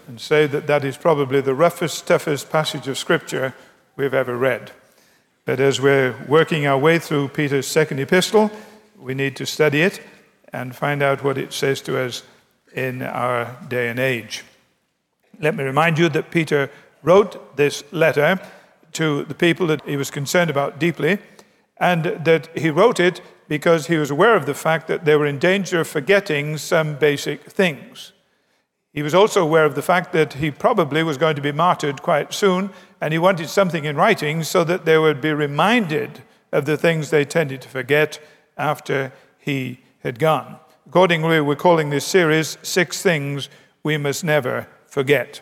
and say that that is probably the roughest, toughest passage of Scripture we've ever read. But as we're working our way through Peter's second epistle, we need to study it and find out what it says to us in our day and age. Let me remind you that Peter wrote this letter to the people that he was concerned about deeply, and that he wrote it because he was aware of the fact that they were in danger of forgetting some basic things. He was also aware of the fact that he probably was going to be martyred quite soon, and he wanted something in writing so that they would be reminded of the things they tended to forget after he had gone. Accordingly, we're calling this series 6 Things We Must Never Forget.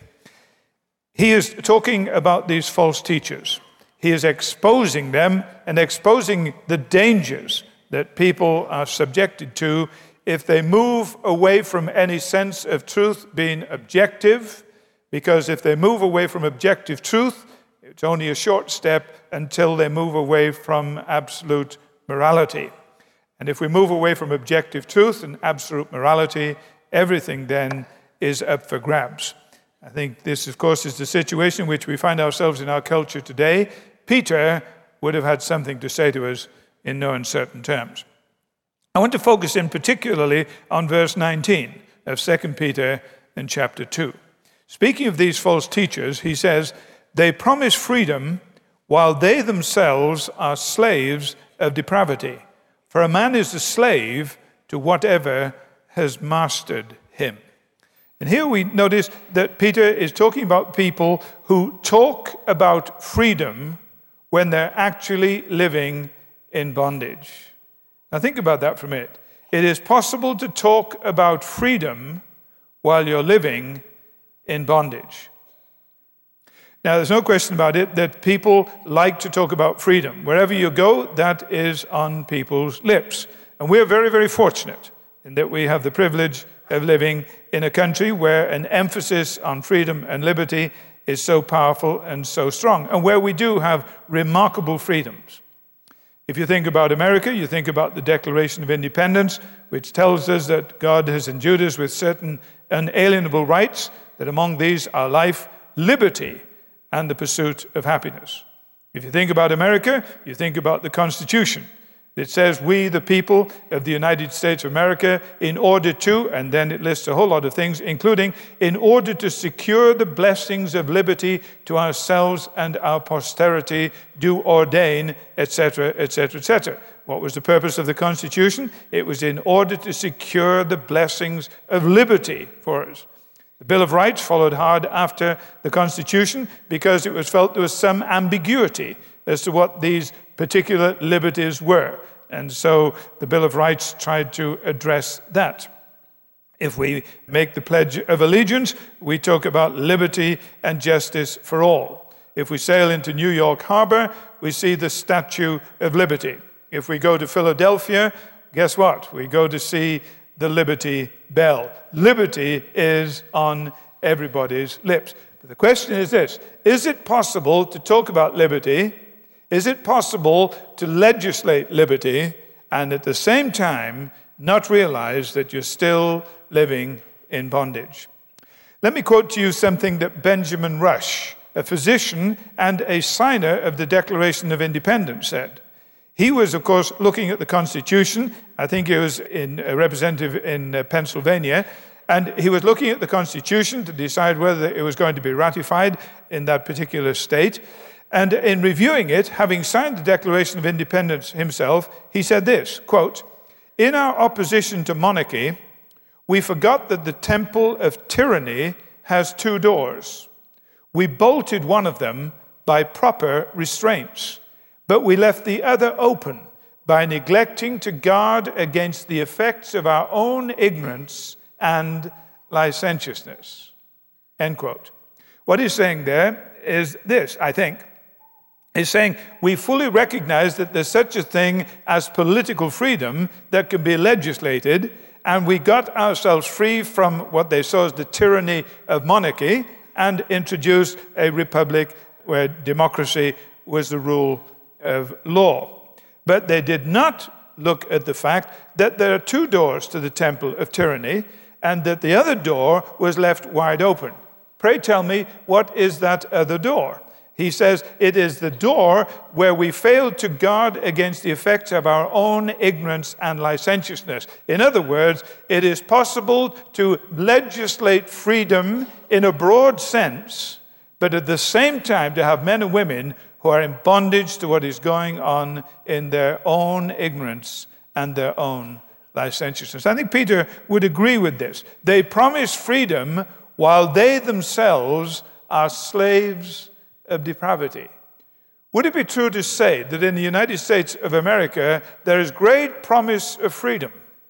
He is talking about these false teachers. He is exposing them and exposing the dangers that people are subjected to if they move away from any sense of truth being objective, because if they move away from objective truth, it's only a short step until they move away from absolute morality. And if we move away from objective truth and absolute morality, everything then is up for grabs. I think this, of course, is the situation in which we find ourselves in our culture today. Peter would have had something to say to us in no uncertain terms. I want to focus in particularly on verse 19 of 2 Peter in chapter 2. Speaking of these false teachers, he says, "They promise freedom while they themselves are slaves of depravity. For a man is a slave to whatever has mastered him." And here we notice that Peter is talking about people who talk about freedom when they're actually living in bondage. Now think about that for a minute. It is possible to talk about freedom while you're living in bondage. Now there's no question about it that people like to talk about freedom. Wherever you go, that is on people's lips. And we're very, very fortunate in that we have the privilege of living in a country where an emphasis on freedom and liberty is so powerful and so strong, and where we do have remarkable freedoms. If you think about America, you think about the Declaration of Independence, which tells us that God has endued us with certain unalienable rights, that among these are life, liberty, and the pursuit of happiness. If you think about America, you think about the Constitution. It says, "We, the people of the United States of America, in order to," and then it lists a whole lot of things, including, "in order to secure the blessings of liberty to ourselves and our posterity, do ordain," etc., etc., etc. What was the purpose of the Constitution? It was in order to secure the blessings of liberty for us. The Bill of Rights followed hard after the Constitution because it was felt there was some ambiguity as to what these particular liberties were. And so the Bill of Rights tried to address that. If we make the Pledge of Allegiance, we talk about liberty and justice for all. If we sail into New York Harbor, we see the Statue of Liberty. If we go to Philadelphia, guess what? We go to see the Liberty Bell. Liberty is on everybody's lips. But the question is this: is it possible to talk about liberty? Is it possible to legislate liberty and at the same time not realize that you're still living in bondage? Let me quote to you something that Benjamin Rush, a physician and a signer of the Declaration of Independence, said. He was, of course, looking at the Constitution. I think he was a representative in Pennsylvania, and he was looking at the Constitution to decide whether it was going to be ratified in that particular state. And in reviewing it, having signed the Declaration of Independence himself, he said this, quote, "In our opposition to monarchy, we forgot that the temple of tyranny has 2 doors. We bolted one of them by proper restraints, but we left the other open by neglecting to guard against the effects of our own ignorance and licentiousness." End quote. What he's saying there is this, I think. He's saying we fully recognize that there's such a thing as political freedom that can be legislated, and we got ourselves free from what they saw as the tyranny of monarchy and introduced a republic where democracy was the rule of law. But they did not look at the fact that there are 2 doors to the temple of tyranny and that the other door was left wide open. Pray tell me, what is that other door? He says, it is the door where we fail to guard against the effects of our own ignorance and licentiousness. In other words, it is possible to legislate freedom in a broad sense, but at the same time to have men and women who are in bondage to what is going on in their own ignorance and their own licentiousness. I think Peter would agree with this. They promise freedom while they themselves are slaves of depravity. Would it be true to say that in the United States of America there is great promise of freedom?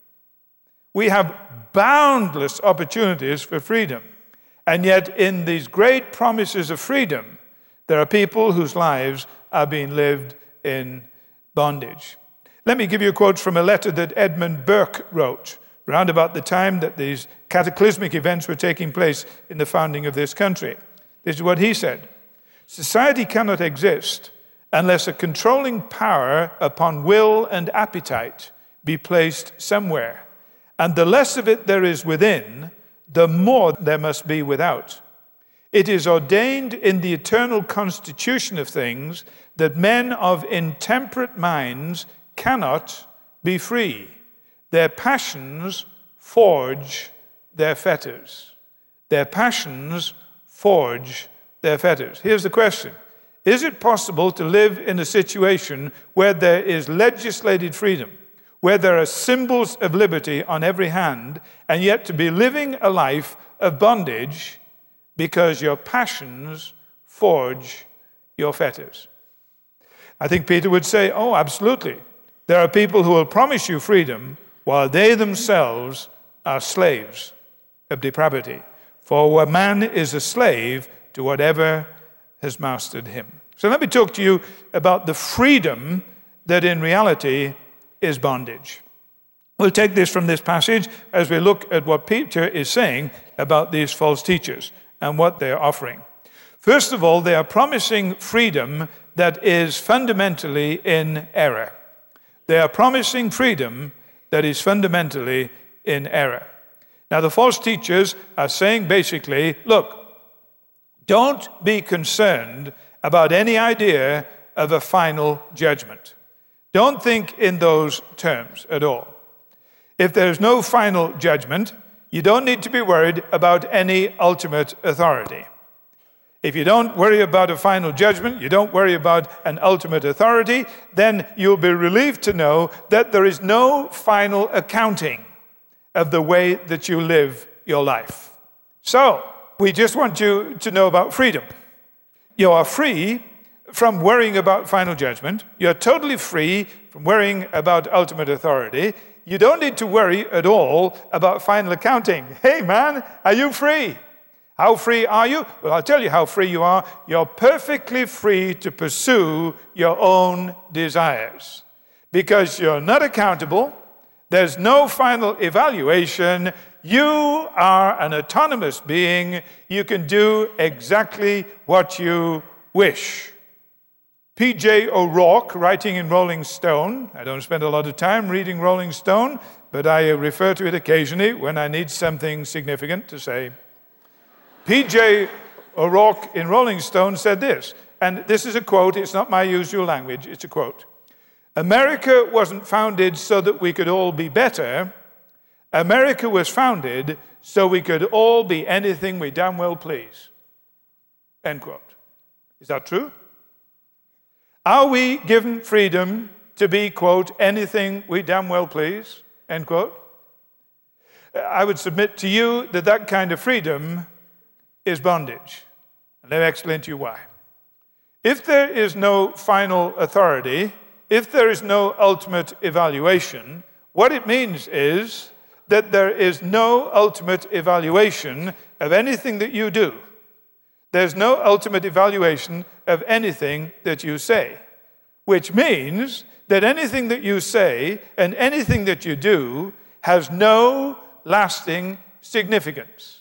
We have boundless opportunities for freedom. And yet in these great promises of freedom, there are people whose lives are being lived in bondage. Let me give you a quote from a letter that Edmund Burke wrote around about the time that these cataclysmic events were taking place in the founding of this country. This is what he said. Society cannot exist unless a controlling power upon will and appetite be placed somewhere. And the less of it there is within, the more there must be without. It is ordained in the eternal constitution of things that men of intemperate minds cannot be free. Their passions forge their fetters. Their passions forge their fetters. Here's the question. Is it possible to live in a situation where there is legislated freedom, where there are symbols of liberty on every hand, and yet to be living a life of bondage because your passions forge your fetters? I think Peter would say, oh, absolutely. There are people who will promise you freedom while they themselves are slaves of depravity. For a man is a slave to whatever has mastered him. So let me talk to you about the freedom that in reality is bondage. We'll take this from this passage as we look at what Peter is saying about these false teachers and what they're offering. First of all, they are promising freedom that is fundamentally in error. They are promising freedom that is fundamentally in error. Now, the false teachers are saying basically, look, don't be concerned about any idea of a final judgment. Don't think in those terms at all. If there's no final judgment, you don't need to be worried about any ultimate authority. If you don't worry about a final judgment, you don't worry about an ultimate authority, then you'll be relieved to know that there is no final accounting of the way that you live your life. So, we just want you to know about freedom. You are free from worrying about final judgment. You're totally free from worrying about ultimate authority. You don't need to worry at all about final accounting. Hey man, are you free? How free are you? Well, I'll tell you how free you are. You're perfectly free to pursue your own desires because you're not accountable. There's no final evaluation. You are an autonomous being. You can do exactly what you wish. P.J. O'Rourke, writing in Rolling Stone, I don't spend a lot of time reading Rolling Stone, but I refer to it occasionally when I need something significant to say. P.J. O'Rourke in Rolling Stone said this, and this is a quote, it's not my usual language, it's a quote. America wasn't founded so that we could all be better. America was founded so we could all be anything we damn well please. End quote. Is that true? Are we given freedom to be, quote, anything we damn well please? End quote. I would submit to you that that kind of freedom is bondage. And let me explain to you why. If there is no final authority, if there is no ultimate evaluation, what it means is that there is no ultimate evaluation of anything that you do. There's no ultimate evaluation of anything that you say, which means that anything that you say and anything that you do has no lasting significance.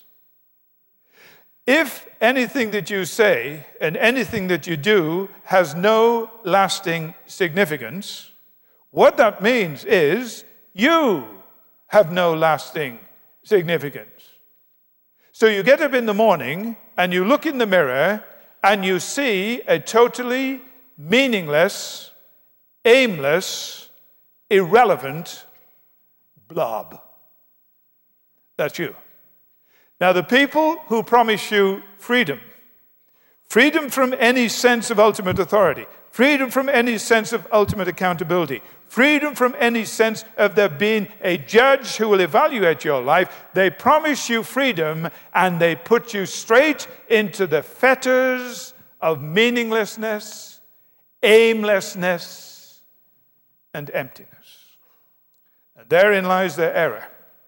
If anything that you say and anything that you do has no lasting significance, what that means is you have no lasting significance. So you get up in the morning and you look in the mirror and you see a totally meaningless, aimless, irrelevant blob. That's you. Now, the people who promise you freedom from any sense of ultimate authority, freedom from any sense of ultimate accountability, freedom from any sense of there being a judge who will evaluate your life, they promise you freedom and they put you straight into the fetters of meaninglessness, aimlessness, and emptiness. And therein lies their error.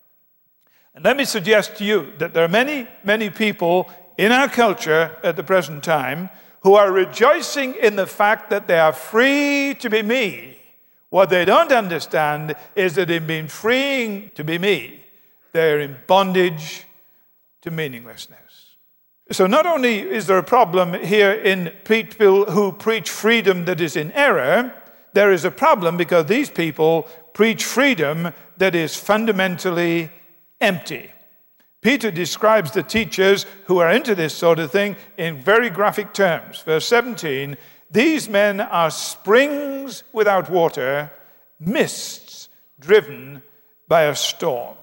And let me suggest to you that there are many, many people in our culture at the present time who are rejoicing in the fact that they are free to be me. What they don't understand is that in being freeing to be me, they're in bondage to meaninglessness. So not only is there a problem here in people who preach freedom that is in error, there is a problem because these people preach freedom that is fundamentally empty. Peter describes the teachers who are into this sort of thing in very graphic terms. Verse 17, these men are springs without water, mists driven by a storm.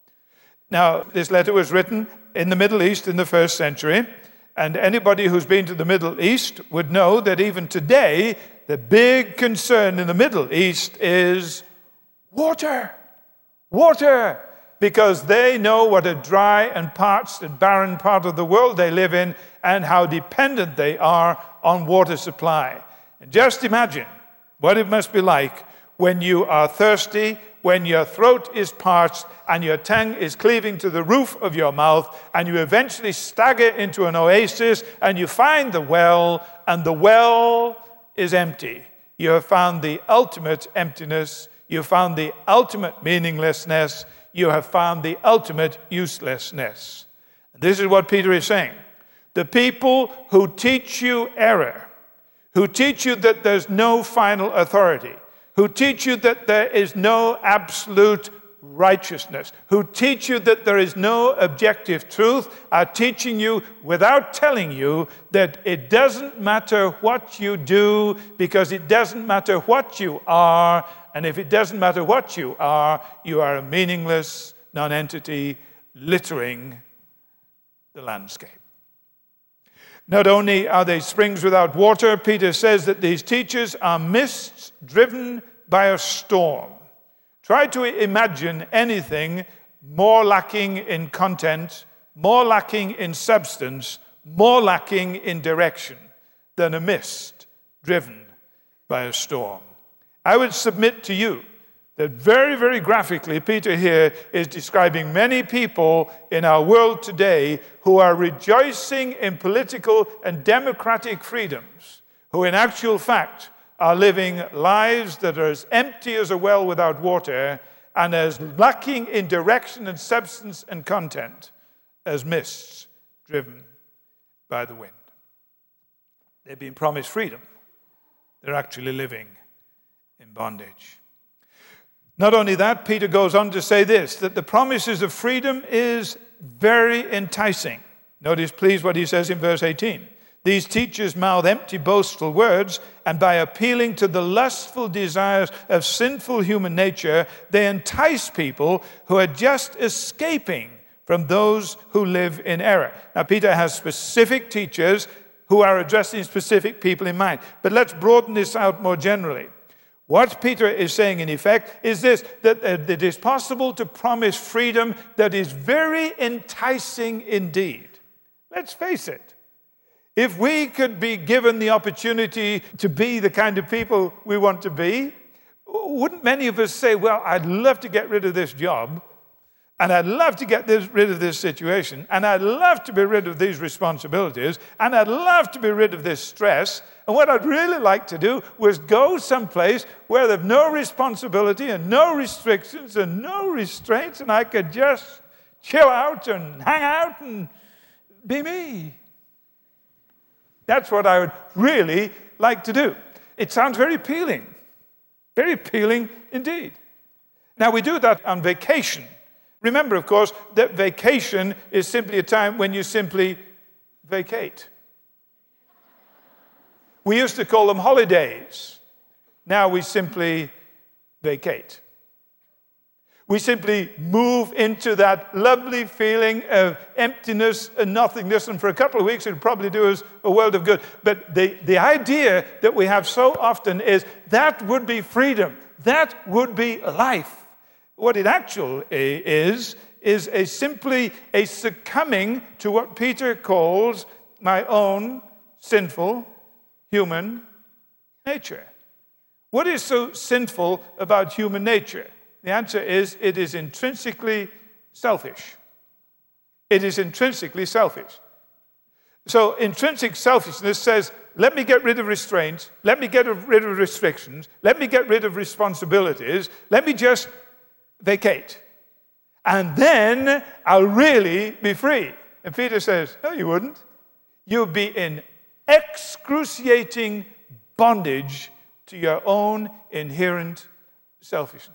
Now, this letter was written in the Middle East in the first century, and anybody who's been to the Middle East would know that even today, the big concern in the Middle East is water. Water. Because they know what a dry and parched and barren part of the world they live in and how dependent they are on water supply. And just imagine what it must be like when you are thirsty, when your throat is parched and your tongue is cleaving to the roof of your mouth, and you eventually stagger into an oasis and you find the well, and the well is empty. You have found the ultimate emptiness. You have found the ultimate meaninglessness. You have found the ultimate uselessness. This is what Peter is saying. The people who teach you error, who teach you that there's no final authority, who teach you that there is no absolute righteousness, who teach you that there is no objective truth, are teaching you without telling you that it doesn't matter what you do because it doesn't matter what you are. And if it doesn't matter what you are a meaningless nonentity littering the landscape. Not only are they springs without water, Peter says that these teachers are mists driven by a storm. Try to imagine anything more lacking in content, more lacking in substance, more lacking in direction than a mist driven by a storm. I would submit to you that very, very graphically, Peter here is describing many people in our world today who are rejoicing in political and democratic freedoms, who in actual fact are living lives that are as empty as a well without water and as lacking in direction and substance and content as mists driven by the wind. They've been promised freedom. They're actually living in bondage. Not only that, Peter goes on to say this, that the promises of freedom is very enticing. Notice, please, what he says in verse 18. These teachers mouth empty, boastful words, and by appealing to the lustful desires of sinful human nature, they entice people who are just escaping from those who live in error. Now, Peter has specific teachers who are addressing specific people in mind. But let's broaden this out more generally. What Peter is saying, in effect, is this, that it is possible to promise freedom that is very enticing indeed. Let's face it. If we could be given the opportunity to be the kind of people we want to be, wouldn't many of us say, well, I'd love to get rid of this job, and I'd love to get rid of this situation, and I'd love to be rid of these responsibilities, and I'd love to be rid of this stress, and what I'd really like to do was go someplace where there's no responsibility and no restrictions and no restraints, and I could just chill out and hang out and be me. That's what I would really like to do. It sounds very appealing indeed. Now, we do that on vacation. Remember, of course, that vacation is simply a time when you simply vacate. We used to call them holidays. Now we simply vacate. We simply move into that lovely feeling of emptiness and nothingness, and for a couple of weeks it'll probably do us a world of good. But the idea that we have so often is that would be freedom. That would be life. What it actually is simply a succumbing to what Peter calls my own sinful human nature. What is so sinful about human nature? The answer is it is intrinsically selfish. It is intrinsically selfish. So intrinsic selfishness says, let me get rid of restraints, let me get rid of restrictions, let me get rid of responsibilities, let me just vacate. And then I'll really be free. And Peter says, no, you wouldn't. You'll be in excruciating bondage to your own inherent selfishness.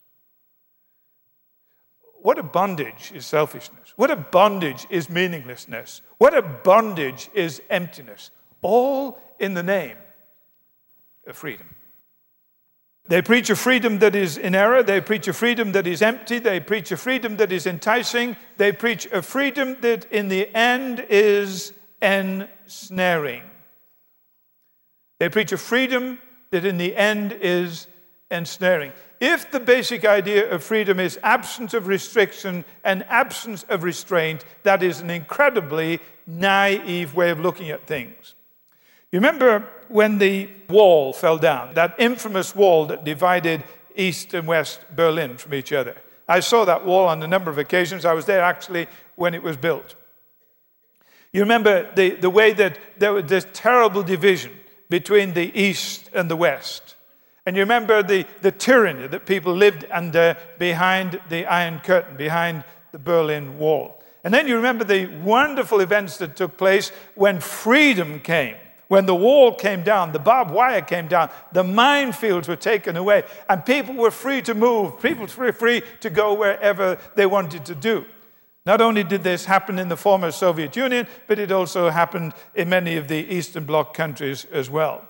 What a bondage is selfishness. What a bondage is meaninglessness. What a bondage is emptiness. All in the name of freedom. They preach a freedom that is in error. They preach a freedom that is empty. They preach a freedom that is enticing. They preach a freedom that in the end is ensnaring. They preach a freedom that in the end is ensnaring. If the basic idea of freedom is absence of restriction and absence of restraint, that is an incredibly naive way of looking at things. You remember when the wall fell down, that infamous wall that divided East and West Berlin from each other. I saw that wall on a number of occasions. I was there actually when it was built. You remember the way that there was this terrible division between the East and the West. And you remember the tyranny that people lived under behind the Iron Curtain, behind the Berlin Wall. And then you remember the wonderful events that took place when freedom came, when the wall came down, the barbed wire came down, the minefields were taken away, and people were free to move, people were free to go wherever they wanted to do. Not only did this happen in the former Soviet Union, but it also happened in many of the Eastern Bloc countries as well.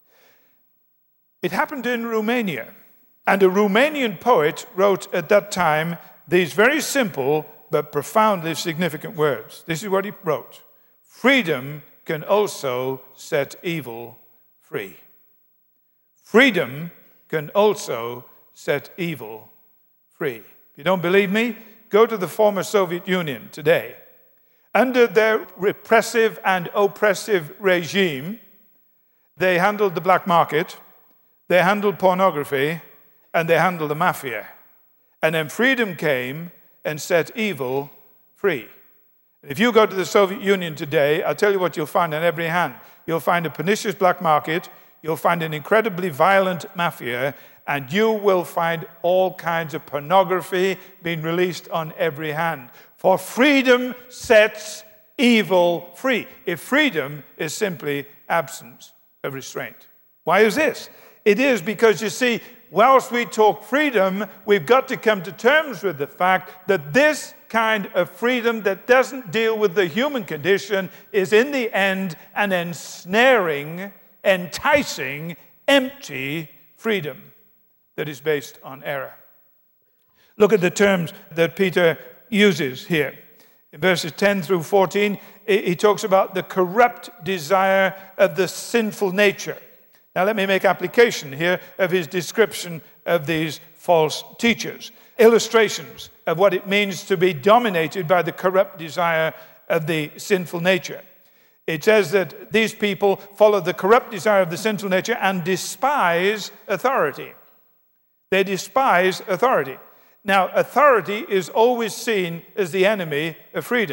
It happened in Romania. And a Romanian poet wrote at that time these very simple but profoundly significant words. This is what he wrote. Freedom can also set evil free. Freedom can also set evil free. If you don't believe me, go to the former Soviet Union today. Under their repressive and oppressive regime, they handled the black market, they handled pornography, and they handled the mafia. And then freedom came and set evil free. If you go to the Soviet Union today, I'll tell you what you'll find on every hand. You'll find a pernicious black market, you'll find an incredibly violent mafia, and you will find all kinds of pornography being released on every hand. For freedom sets evil free. If freedom is simply absence of restraint. Why is this? It is because, you see, whilst we talk freedom, we've got to come to terms with the fact that this kind of freedom that doesn't deal with the human condition is in the end an ensnaring, enticing, empty freedom that is based on error. Look at the terms that Peter uses here. In verses 10 through 14, he talks about the corrupt desire of the sinful nature. Now let me make application here of his description of these false teachers. Illustrations of what it means to be dominated by the corrupt desire of the sinful nature. It says that these people follow the corrupt desire of the sinful nature and despise authority. They despise authority. Now, authority is always seen as the enemy of freedom.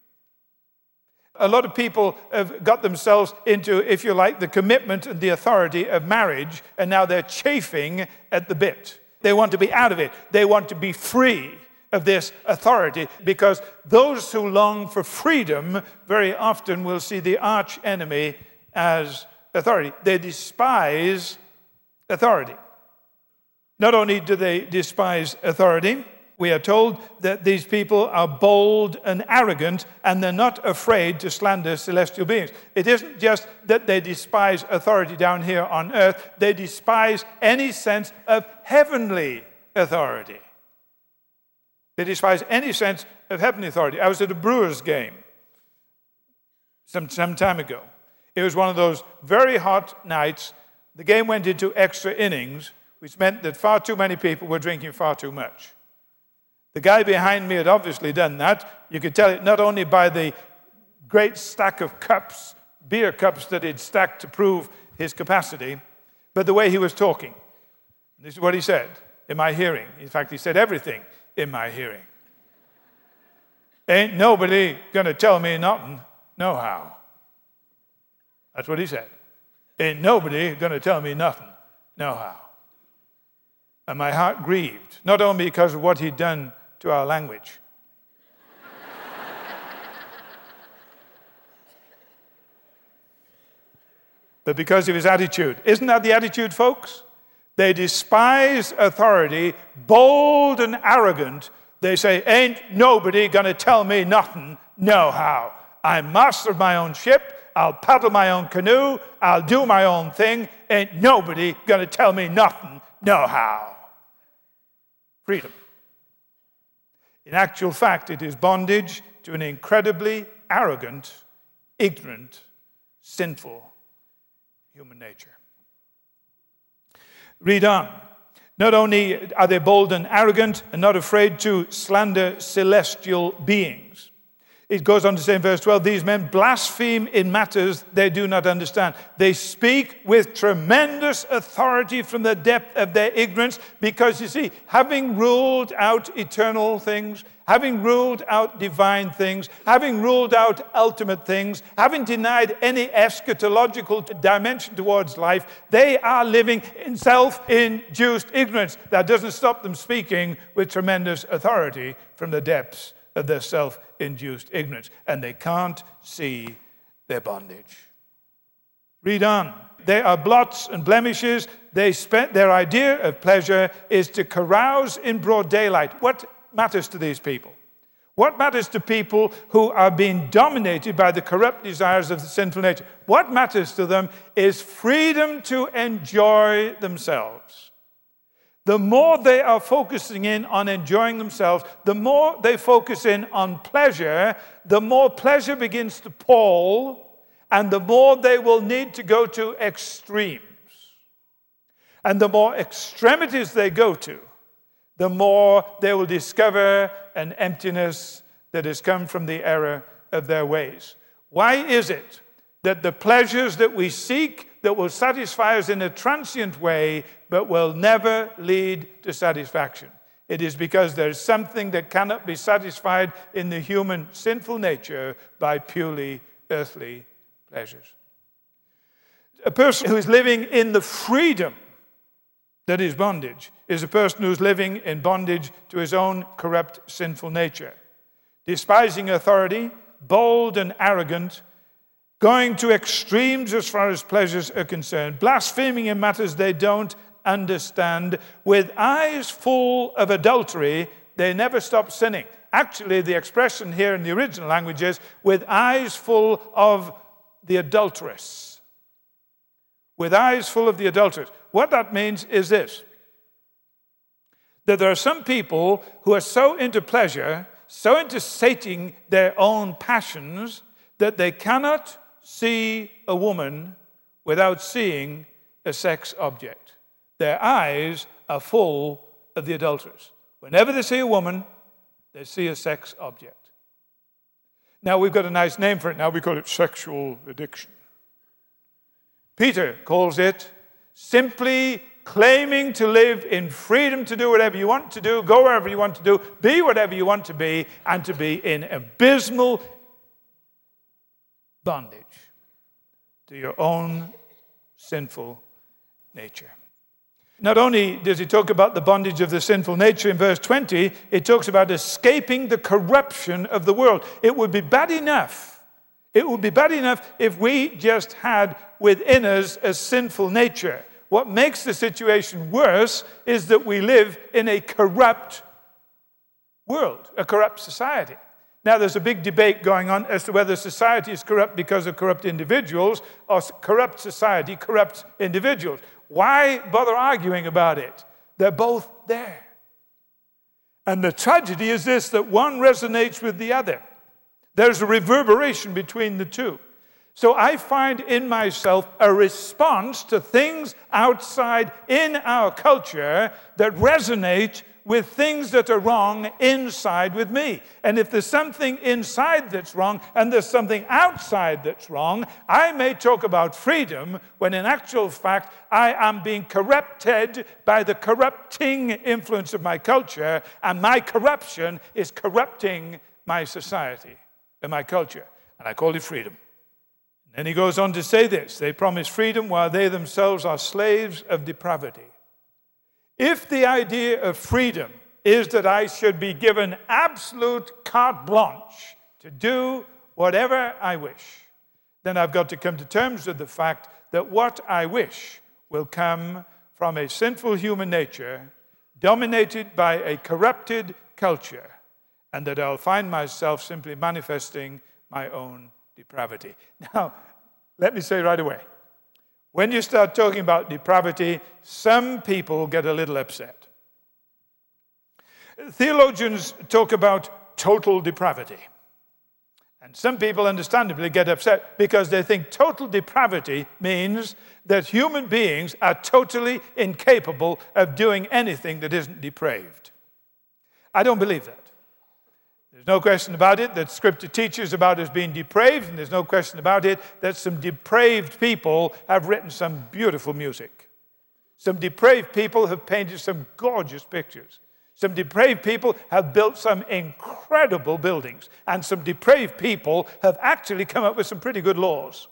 A lot of people have got themselves into, if you like, the commitment and the authority of marriage, and now they're chafing at the bit. They want to be out of it. They want to be free of this authority, because those who long for freedom very often will see the arch enemy as authority. They despise authority. Not only do they despise authority, We are told that these people are bold and arrogant, and they're not afraid to slander celestial beings. It isn't just that they despise authority down here on earth, they despise any sense of heavenly authority. They despise any sense of heavenly authority. I was at a Brewers game some time ago. It was one of those very hot nights. The game went into extra innings, which meant that far too many people were drinking far too much. The guy behind me had obviously done that. You could tell it not only by the great stack of cups, beer cups that he'd stacked to prove his capacity, but the way he was talking. This is what he said in my hearing. In fact, he said everything in my hearing. Ain't nobody gonna tell me nothing, no how. That's what he said. Ain't nobody gonna tell me nothing, no how. And my heart grieved, not only because of what he'd done to our language, but because of his attitude. Isn't that the attitude, folks? They despise authority, bold and arrogant. They say, ain't nobody gonna tell me nothing, no how. I'm master of my own ship. I'll paddle my own canoe. I'll do my own thing. Ain't nobody gonna tell me nothing, no how. Freedom. In actual fact, it is bondage to an incredibly arrogant, ignorant, sinful human nature. Read on. Not only are they bold and arrogant and not afraid to slander celestial beings. It goes on to say in verse 12, these men blaspheme in matters they do not understand. They speak with tremendous authority from the depth of their ignorance because, you see, having ruled out eternal things, having ruled out divine things, having ruled out ultimate things, having denied any eschatological dimension towards life, they are living in self-induced ignorance. That doesn't stop them speaking with tremendous authority from the depths of their self-induced ignorance, and they can't see their bondage. Read on. They are blots and blemishes. Their idea of pleasure is to carouse in broad daylight. What matters to these people? What matters to people who are being dominated by the corrupt desires of the sinful nature? What matters to them is freedom to enjoy themselves. The more they are focusing in on enjoying themselves, the more they focus in on pleasure, the more pleasure begins to pall, and the more they will need to go to extremes. And the more extremities they go to, the more they will discover an emptiness that has come from the error of their ways. Why is it that the pleasures that we seek that will satisfy us in a transient way but will never lead to satisfaction? It is because there is something that cannot be satisfied in the human sinful nature by purely earthly pleasures. A person who is living in the freedom that is bondage is a person who is living in bondage to his own corrupt sinful nature, despising authority, bold and arrogant, going to extremes as far as pleasures are concerned, blaspheming in matters they don't understand. With eyes full of adultery, they never stop sinning. Actually, the expression here in the original language is, with eyes full of the adulteress. With eyes full of the adulteress. What that means is this, that there are some people who are so into pleasure, so into sating their own passions, that they cannot see a woman without seeing a sex object. Their eyes are full of the adulteress. Whenever they see a woman, they see a sex object. Now, we've got a nice name for it now. We call it sexual addiction. Peter calls it simply claiming to live in freedom to do whatever you want to do, go wherever you want to do, be whatever you want to be, and to be in abysmal bondage to your own sinful nature. Not only does he talk about the bondage of the sinful nature in verse 20, it talks about escaping the corruption of the world. It would be bad enough. It would be bad enough if we just had within us a sinful nature. What makes the situation worse is that we live in a corrupt world, a corrupt society. Now, there's a big debate going on as to whether society is corrupt because of corrupt individuals or corrupt society corrupts individuals. Why bother arguing about it? They're both there. And the tragedy is this, that one resonates with the other. There's a reverberation between the two. So I find in myself a response to things outside in our culture that resonate with things that are wrong inside with me. And if there's something inside that's wrong and there's something outside that's wrong, I may talk about freedom when in actual fact I am being corrupted by the corrupting influence of my culture, and my corruption is corrupting my society and my culture. And I call it freedom. And he goes on to say this: they promise freedom while they themselves are slaves of depravity. If the idea of freedom is that I should be given absolute carte blanche to do whatever I wish, then I've got to come to terms with the fact that what I wish will come from a sinful human nature dominated by a corrupted culture, and that I'll find myself simply manifesting my own depravity. Now, let me say right away, when you start talking about depravity, some people get a little upset. Theologians talk about total depravity. And some people understandably get upset because they think total depravity means that human beings are totally incapable of doing anything that isn't depraved. I don't believe that. There's no question about it that Scripture teaches about us being depraved, and there's no question about it that some depraved people have written some beautiful music. Some depraved people have painted some gorgeous pictures. Some depraved people have built some incredible buildings, and some depraved people have actually come up with some pretty good laws.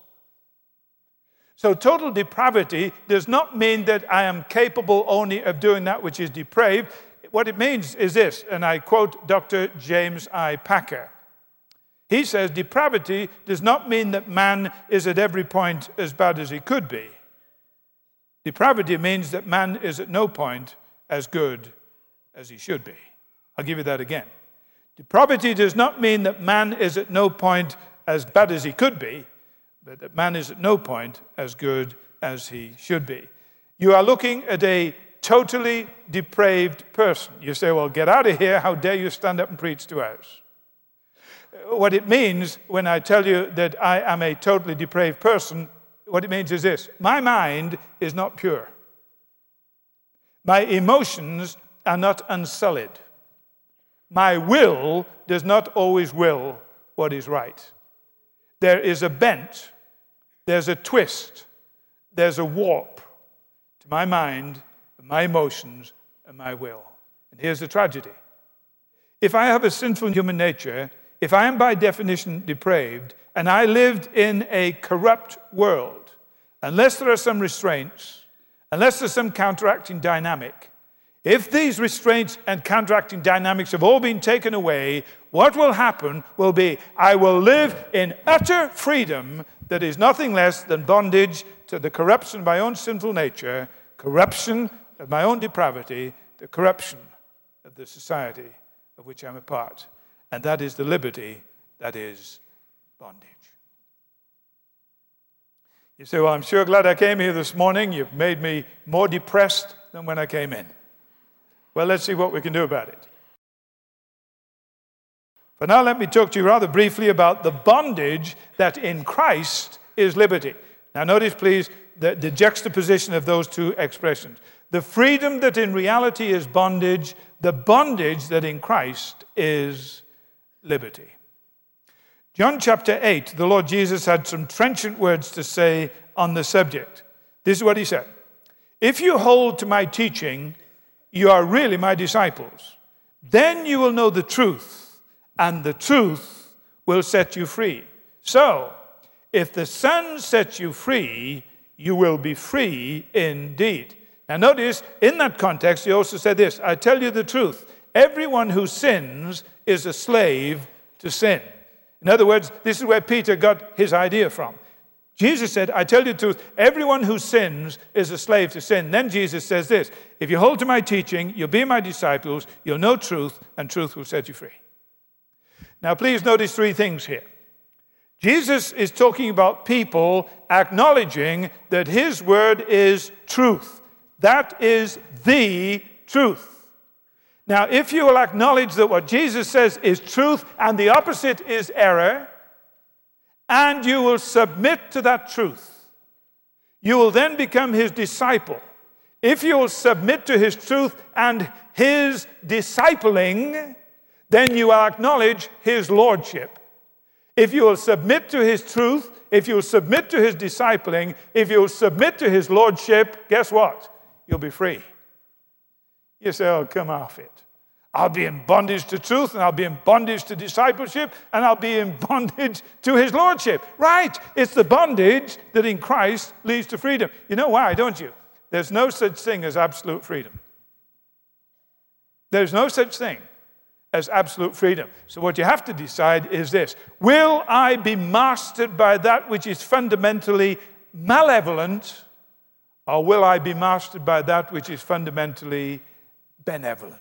So total depravity does not mean that I am capable only of doing that which is depraved. What it means is this, and I quote Dr. James I. Packer. He says, depravity does not mean that man is at every point as bad as he could be. Depravity means that man is at no point as good as he should be. I'll give you that again. Depravity does not mean that man is at no point as bad as he could be, but that man is at no point as good as he should be. You are looking at a totally depraved person. You say, well, get out of here. How dare you stand up and preach to us? What it means when I tell you that I am a totally depraved person, what it means is this: my mind is not pure. My emotions are not unsullied. My will does not always will what is right. There is a bent, there's a twist, there's a warp to my mind, my emotions, and my will. And here's the tragedy. If I have a sinful human nature, if I am by definition depraved, and I lived in a corrupt world, unless there are some restraints, unless there's some counteracting dynamic, if these restraints and counteracting dynamics have all been taken away, what will happen will be I will live in utter freedom that is nothing less than bondage to the corruption of my own sinful nature, corruption of my own depravity, the corruption of the society of which I'm a part. And that is the liberty that is bondage. You say, well, I'm sure glad I came here this morning. You've made me more depressed than when I came in. Well, let's see what we can do about it. For now, let me talk to you rather briefly about the bondage that in Christ is liberty. Now, notice, please, the juxtaposition of those two expressions. The freedom that in reality is bondage, the bondage that in Christ is liberty. John chapter 8, the Lord Jesus had some trenchant words to say on the subject. This is what he said: if you hold to my teaching, you are really my disciples. Then you will know the truth, and the truth will set you free. So, if the Son sets you free, you will be free indeed. Now notice, in that context, he also said this: I tell you the truth, everyone who sins is a slave to sin. In other words, this is where Peter got his idea from. Jesus said, I tell you the truth, everyone who sins is a slave to sin. Then Jesus says this, if you hold to my teaching, you'll be my disciples, you'll know truth, and truth will set you free. Now, please notice three things here. Jesus is talking about people acknowledging that his word is truth. That is the truth. Now, if you will acknowledge that what Jesus says is truth and the opposite is error, and you will submit to that truth, you will then become his disciple. If you will submit to his truth and his discipling, then you will acknowledge his lordship. If you will submit to his truth, if you will submit to his discipling, if you will submit to his lordship, guess what? You'll be free. You say, oh, come off it. I'll be in bondage to truth, and I'll be in bondage to discipleship, and I'll be in bondage to his lordship. Right. It's the bondage that in Christ leads to freedom. You know why, don't you? There's no such thing as absolute freedom. There's no such thing as absolute freedom. So what you have to decide is this. Will I be mastered by that which is fundamentally malevolent, or will I be mastered by that which is fundamentally benevolent?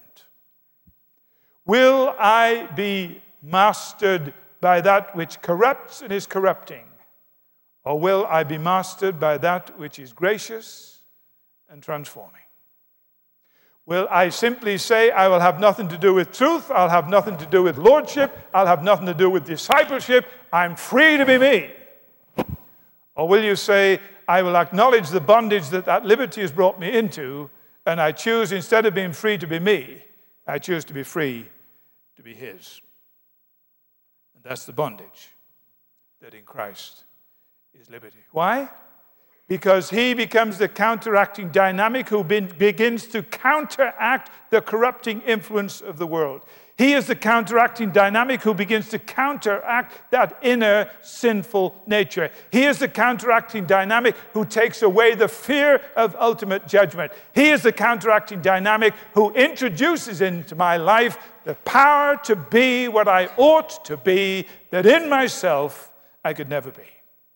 Will I be mastered by that which corrupts and is corrupting? Or will I be mastered by that which is gracious and transforming? Will I simply say, I will have nothing to do with truth, I'll have nothing to do with lordship, I'll have nothing to do with discipleship, I'm free to be me? Or will you say, I will acknowledge the bondage that liberty has brought me into, and I choose, instead of being free to be me, I choose to be free to be his. And that's the bondage that in Christ is liberty. Why? Because he becomes the counteracting dynamic who begins to counteract the corrupting influence of the world. He is the counteracting dynamic who begins to counteract that inner sinful nature. He is the counteracting dynamic who takes away the fear of ultimate judgment. He is the counteracting dynamic who introduces into my life the power to be what I ought to be, that in myself I could never be.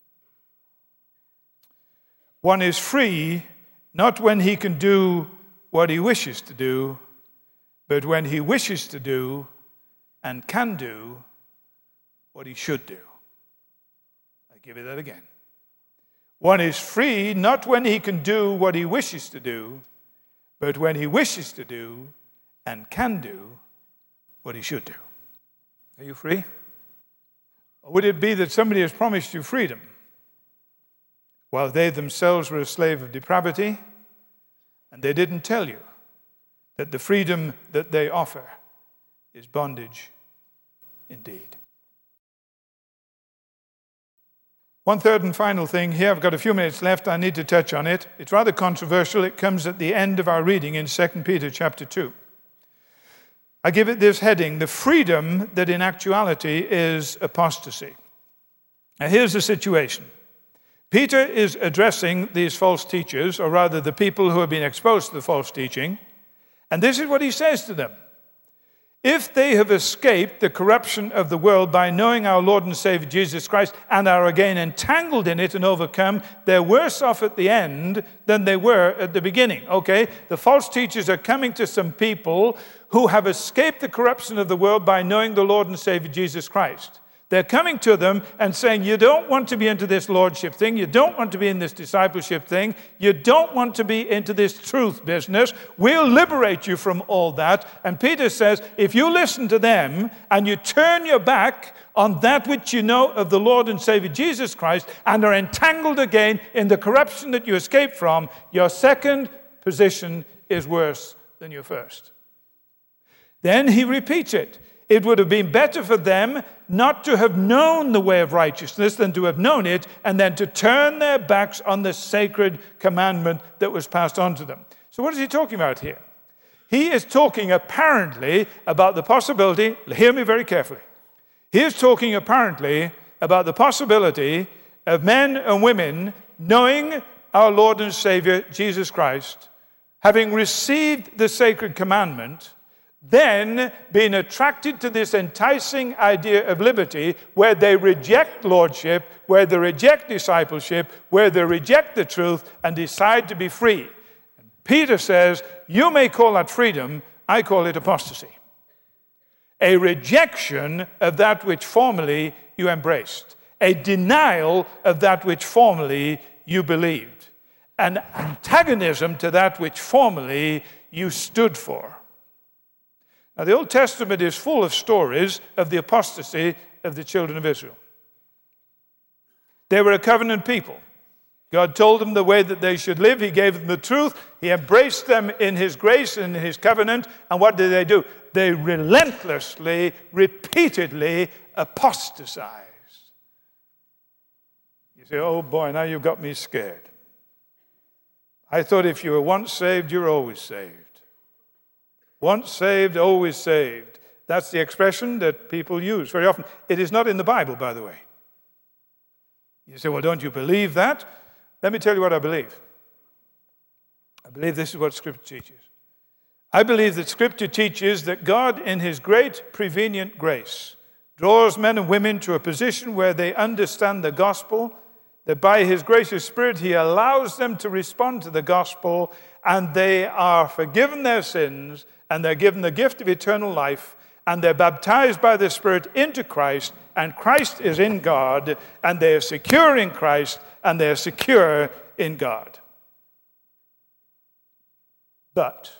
One is free not when he can do what he wishes to do, but when he wishes to do and can do what he should do. I give you that again. One is free not when he can do what he wishes to do, but when he wishes to do and can do what he should do. Are you free? Or would it be that somebody has promised you freedom while they themselves were a slave of depravity, and they didn't tell you that the freedom that they offer is bondage indeed? One third and final thing here, I've got a few minutes left, I need to touch on it. It's rather controversial. It comes at the end of our reading in 2 Peter chapter 2. I give it this heading, the freedom that in actuality is apostasy. Now here's the situation. Peter is addressing these false teachers, or rather the people who have been exposed to the false teaching, and this is what he says to them. If they have escaped the corruption of the world by knowing our Lord and Savior Jesus Christ and are again entangled in it and overcome, they're worse off at the end than they were at the beginning. Okay? The false teachers are coming to some people who have escaped the corruption of the world by knowing the Lord and Savior Jesus Christ. They're coming to them and saying, you don't want to be into this lordship thing. You don't want to be in this discipleship thing. You don't want to be into this truth business. We'll liberate you from all that. And Peter says, if you listen to them and you turn your back on that which you know of the Lord and Savior Jesus Christ and are entangled again in the corruption that you escaped from, your second position is worse than your first. Then he repeats it. It would have been better for them not to have known the way of righteousness than to have known it and then to turn their backs on the sacred commandment that was passed on to them. So what is he talking about here? He is talking apparently about the possibility, hear me very carefully. He is talking apparently about the possibility of men and women knowing our Lord and Savior Jesus Christ, having received the sacred commandment, then being attracted to this enticing idea of liberty, where they reject lordship, where they reject discipleship, where they reject the truth and decide to be free. And Peter says, you may call that freedom, I call it apostasy. A rejection of that which formerly you embraced, a denial of that which formerly you believed, an antagonism to that which formerly you stood for. Now, the Old Testament is full of stories of the apostasy of the children of Israel. They were a covenant people. God told them the way that they should live. He gave them the truth. He embraced them in his grace and in his covenant. And what did they do? They relentlessly, repeatedly apostatized. You say, oh boy, now you've got me scared. I thought if you were once saved, you're always saved. Once saved, always saved. That's the expression that people use very often. It is not in the Bible, by the way. You say, well, don't you believe that? Let me tell you what I believe. I believe this is what Scripture teaches. I believe that Scripture teaches that God, in his great prevenient grace, draws men and women to a position where they understand the gospel, that by his gracious Spirit, he allows them to respond to the gospel, and they are forgiven their sins, and they're given the gift of eternal life, and they're baptized by the Spirit into Christ, and Christ is in God, and they are secure in Christ, and they're secure in God. But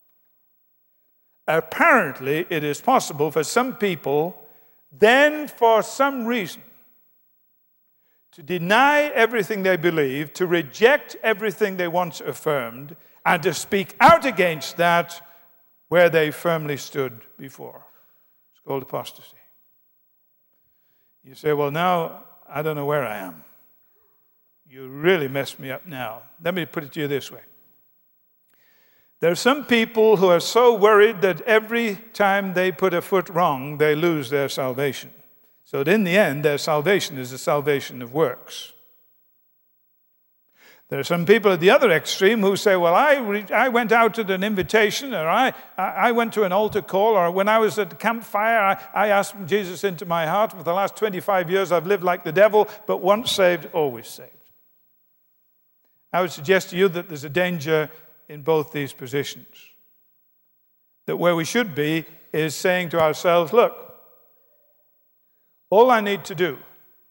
apparently it is possible for some people, then for some reason, to deny everything they believe, to reject everything they once affirmed, and to speak out against that where they firmly stood before. It's called apostasy. You say, well, now I don't know where I am. You really messed me up now. Let me put it to you this way. There are some people who are so worried that every time they put a foot wrong, they lose their salvation. So that in the end, their salvation is the salvation of works. There are some people at the other extreme who say, well, I went out at an invitation, or I went to an altar call, or when I was at the campfire, I asked Jesus into my heart. For the last 25 years, I've lived like the devil, but once saved, always saved. I would suggest to you that there's a danger in both these positions. That where we should be is saying to ourselves, look, all I need to do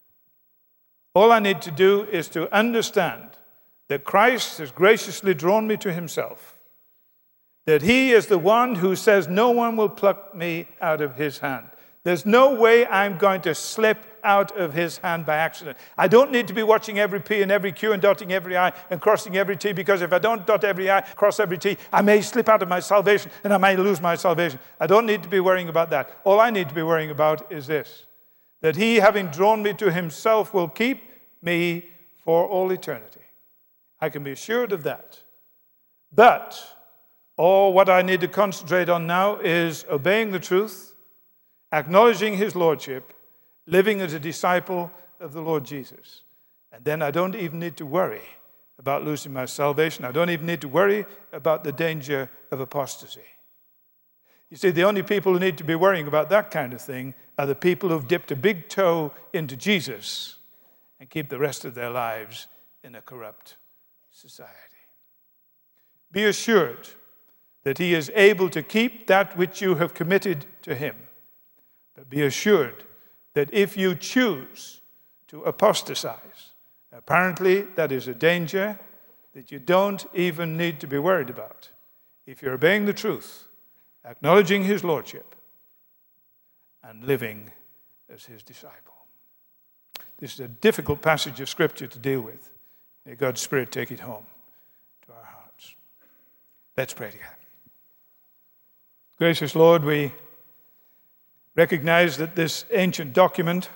is to understand that Christ has graciously drawn me to himself, that he is the one who says no one will pluck me out of his hand. There's no way I'm going to slip out of his hand by accident. I don't need to be watching every P and every Q and dotting every I and crossing every T, because if I don't dot every I, cross every T, I may slip out of my salvation and I may lose my salvation. I don't need to be worrying about that. All I need to be worrying about is this, that he, having drawn me to himself, will keep me for all eternity. I can be assured of that. But all what I need to concentrate on now is obeying the truth, acknowledging his lordship, living as a disciple of the Lord Jesus. And then I don't even need to worry about losing my salvation. I don't even need to worry about the danger of apostasy. You see, the only people who need to be worrying about that kind of thing are the people who've dipped a big toe into Jesus and keep the rest of their lives in a corrupt society. Be assured that he is able to keep that which you have committed to him. But be assured that if you choose to apostatize, apparently that is a danger that you don't even need to be worried about. If you're obeying the truth, acknowledging his lordship, and living as his disciple. This is a difficult passage of Scripture to deal with. May God's Spirit take it home to our hearts. Let's pray together. Gracious Lord, we recognize that this ancient document,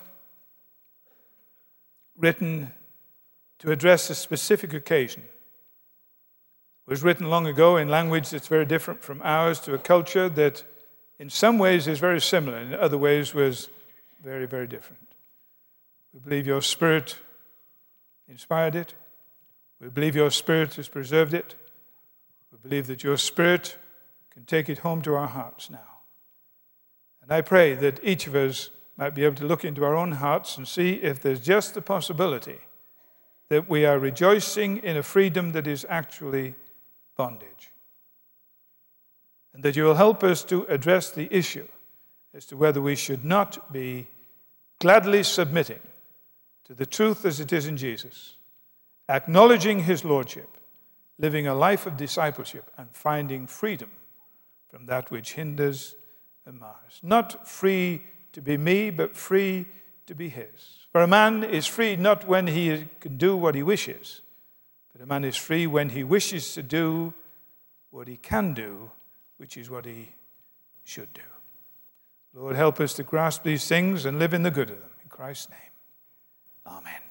written to address a specific occasion, was written long ago in language that's very different from ours, to a culture that in some ways is very similar, in other ways was very, very different. We believe your Spirit inspired it. We believe your Spirit has preserved it. We believe that your Spirit can take it home to our hearts now. And I pray that each of us might be able to look into our own hearts and see if there's just the possibility that we are rejoicing in a freedom that is actually bondage. And that you will help us to address the issue as to whether we should not be gladly submitting to the truth as it is in Jesus, acknowledging his lordship, living a life of discipleship, and finding freedom from that which hinders and mars. Not free to be me, but free to be his. For a man is free not when he can do what he wishes, but a man is free when he wishes to do what he can do, which is what he should do. Lord, help us to grasp these things and live in the good of them. In Christ's name, amen.